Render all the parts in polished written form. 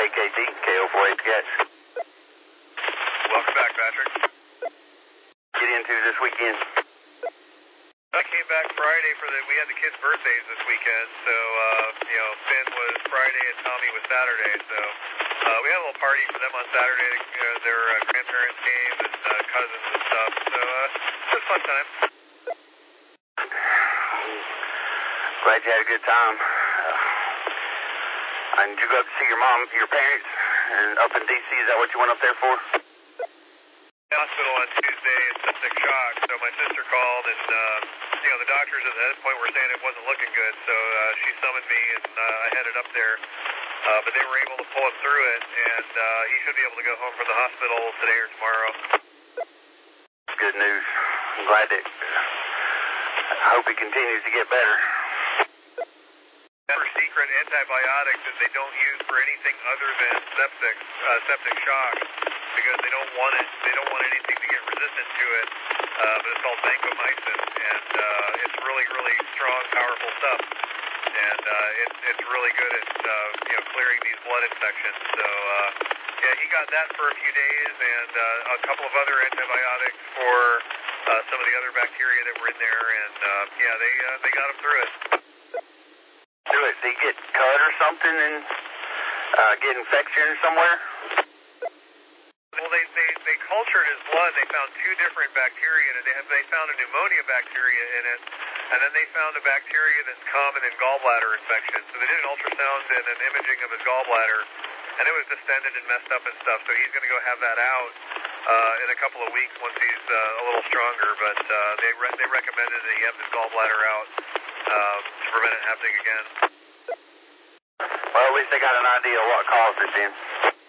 KKT, KO4HX. Welcome back, Patrick. Get into this weekend. I came back Friday we had the kids' birthdays this weekend, so, Finn was Friday and Tommy was Saturday, so, we had a little party for them on Saturday. Their grandparents came and cousins and stuff, so, it was a fun time. Glad you had a good time. And did you go up to see your parents, and up in D.C., is that what you went up there for? Hospital on Tuesday in septic shock, so my sister called and, the doctors at that point were saying it wasn't looking good, so she summoned me and I headed up there, but they were able to pull him through it, and he should be able to go home from the hospital today or tomorrow. Good news. I'm glad that, I hope he continues to get better. Super secret antibiotics that they don't use for anything other than septic shock, because they don't want anything to get resistant to it, but it's called vancomycin, and it's really, really strong, powerful stuff, and it's really good at, clearing these blood infections, so, he got that for a few days, and a couple of other antibiotics for some of the other bacteria that were in there, and, they got him through it. Did he get cut or something and get infection somewhere? Well, they cultured his blood. They found two different bacteria in it. They found a pneumonia bacteria in it, and then they found a bacteria that's common in gallbladder infections. So they did an ultrasound and an imaging of his gallbladder, and it was distended and messed up and stuff. So he's going to go have that out in a couple of weeks once he's a little stronger. But they recommended that he have his gallbladder out to prevent it happening again. Well, at least they got an idea of what caused it then.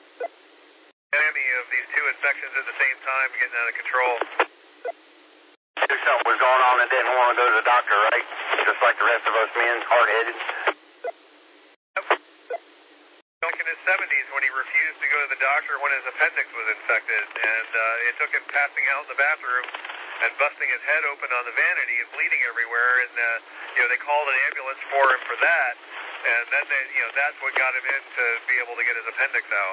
Of these two infections at the same time getting out of control. Knew something was going on and didn't want to go to the doctor, right? Just like the rest of us men, hard-headed. Yep. Back in his 70s when he refused to go to the doctor when his appendix was infected, and it took him passing out in the bathroom and busting his head open on the vanity and bleeding everywhere, and they called an ambulance for him for that, and then that's what got him in to be able to get his appendix out.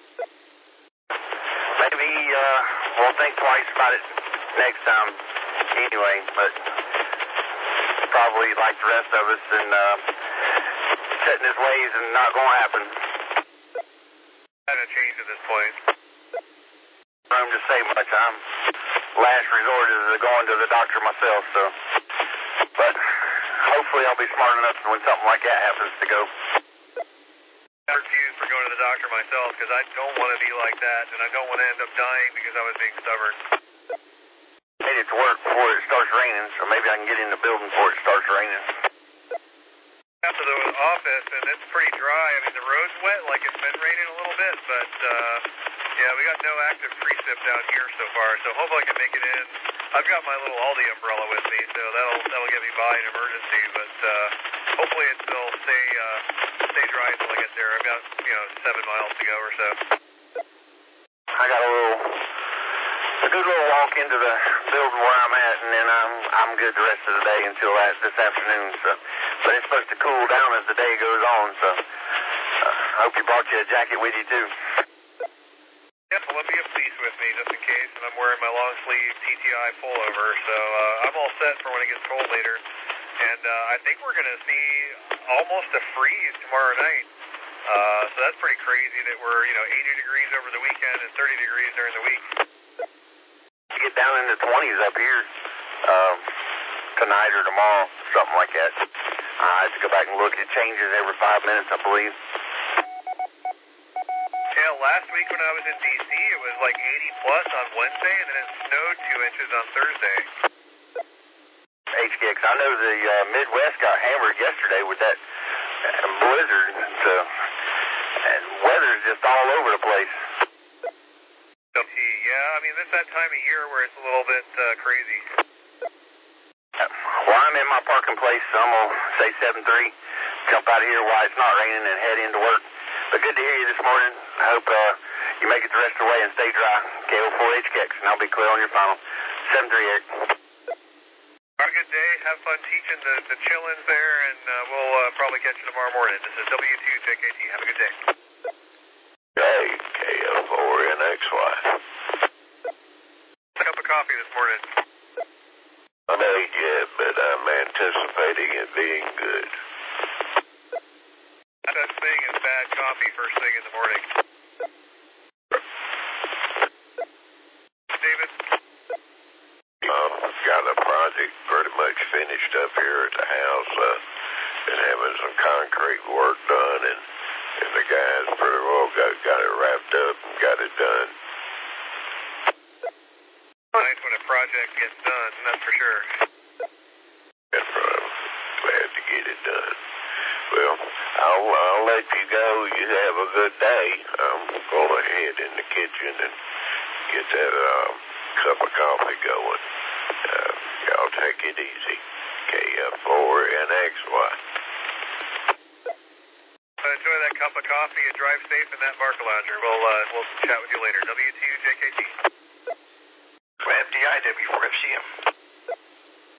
Maybe we'll think twice about it next time anyway, but probably like the rest of us and set in his ways and not going to happen. Not going to change at this point. I don't just say much. Last resort is going to the doctor myself, so. But hopefully I'll be smart enough when something like that happens to go. I refuse for going to the doctor myself because I don't want to be like that, and I don't want to end up dying because I was being stubborn. I made it to work before it starts raining, so maybe I can get in the building before it starts raining. After the office, and it's pretty dry. I mean, the road's wet, like it's been raining a little bit, but we got no active precip down here so far, so hopefully I can make it in. I've got my little Aldi umbrella with me, so that'll get me by in emergency, but hopefully it'll stay dry until I get there. I've got 7 miles to go or so. I got a good little walk into the building where I'm at, and then I'm good the rest of the day until this afternoon. So, but it's supposed to cool down as the day goes on. So I hope you brought you a jacket with you too. Yeah, Columbia fleece with me just in case, and I'm wearing my long sleeve TTI pullover, so I'm all set for when it gets cold later. And I think we're going to see almost a freeze tomorrow night. So that's pretty crazy that we're 80 degrees over the weekend and 30 degrees during the week. You get down in the 20s up here tonight or tomorrow, something like that. I have to go back and look. It changes every 5 minutes, I believe. Yeah, last week when I was in D.C., it was like 80 plus on Wednesday, and then it snowed 2 inches on Thursday. HKX, I know the Midwest got hammered yesterday with that blizzard, and weather's just all over the place. Yeah, I mean, it's that time of year where it's a little bit crazy. Well, I'm in my parking place, so I'm going to say 7-3, jump out of here while it's not raining and head into work. But good to hear you this morning. I hope you make it the rest of the way and stay dry. KO4HKX, and I'll be clear on your final. 7-3, Eric. Have a good day. Have fun teaching the chillins there, and we'll probably catch you tomorrow morning. This is W2JKT. Have a good day. coffee this morning? I made yet, but I'm anticipating it being good. Such thing as bad coffee first thing in the morning. David? Got a project pretty much finished up here at the house. Been having some concrete work done, and the guys pretty well got it wrapped up and got it done. Nice when a project gets done, that's for sure. And glad to get it done. Well, I'll let you go. You have a good day. I'm going to head in the kitchen and get that cup of coffee going. Y'all take it easy. KF4NXY. Enjoy that cup of coffee and drive safe in that Barca Lounger. We'll chat with you later. WTU JKT. FDI W4FCM.